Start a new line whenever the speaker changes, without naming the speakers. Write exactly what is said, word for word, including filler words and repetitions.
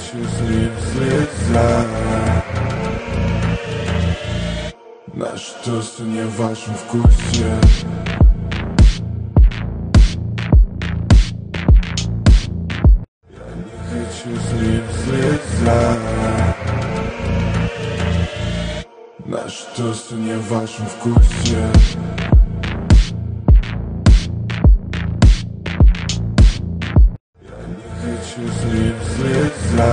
хочу слезать. Наши тосты не в вашем вкусе. Я не хочу слезать. Наши тосты не в вашем вкусе.